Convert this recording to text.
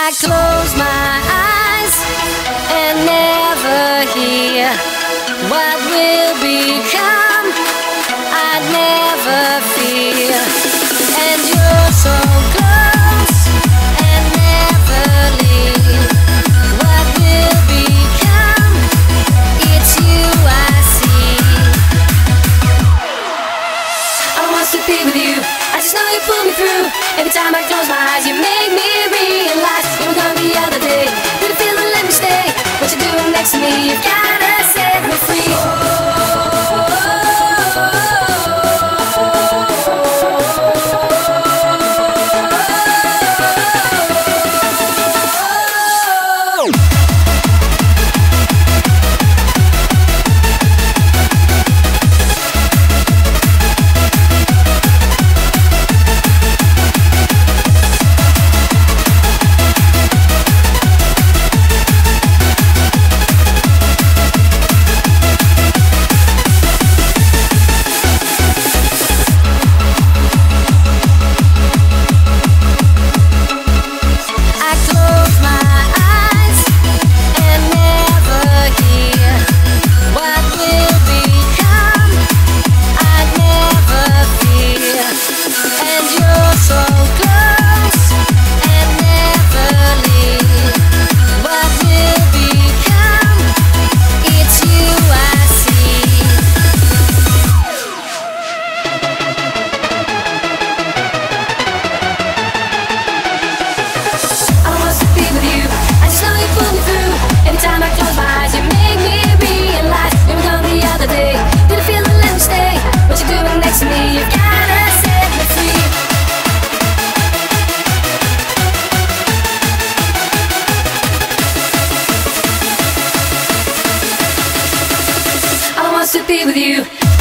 I close my eyes and never hear what will become. I'd never fear, and you're so close and never leave. What will become? It's you I see. I want to be with you. I just know you pull me through. Every time I close my eyes, you make me realize you were gone the other day. Didn't feel to let me stay. What you doing next to me? You've gotta set me free. To be with you.